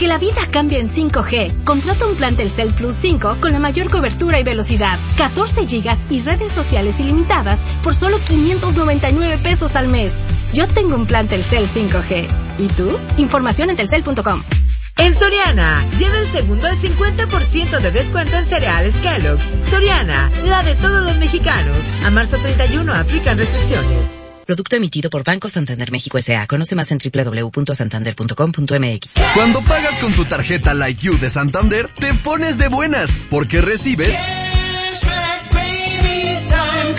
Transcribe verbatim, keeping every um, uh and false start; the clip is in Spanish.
Que la vida cambie en cinco G. Contrata un plan Telcel Plus cinco con la mayor cobertura y velocidad. catorce gigas y redes sociales ilimitadas por solo quinientos noventa y nueve pesos al mes. Yo tengo un plan Telcel cinco G. ¿Y tú? Información en telcel punto com. En Soriana, lleva el segundo al cincuenta por ciento de descuento en cereales Kellogg's. Soriana, la de todos los mexicanos. A marzo treinta y uno aplican restricciones. Producto emitido por Banco Santander México S A. Conoce más en doble u doble u doble u punto santander punto com punto m x. Cuando pagas con tu tarjeta Like You de Santander, te pones de buenas, porque recibes